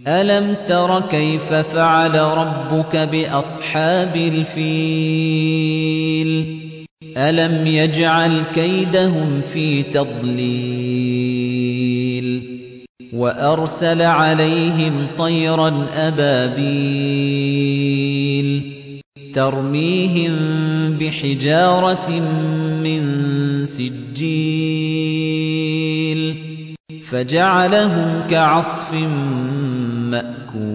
أَلَمْ تَرَ كَيْفَ فَعَلَ رَبُّكَ بِأَصْحَابِ الْفِيلِ أَلَمْ يَجْعَلْ كَيْدَهُمْ فِي تَضْلِيلٍ وَأَرْسَلَ عَلَيْهِمْ طَيْرًا أَبَابِيلَ تَرْمِيهِم بِحِجَارَةٍ مِّن سِجِّيلٍ فَجَعَلَهُمْ كَعَصْفٍ مَّأْكُولٍ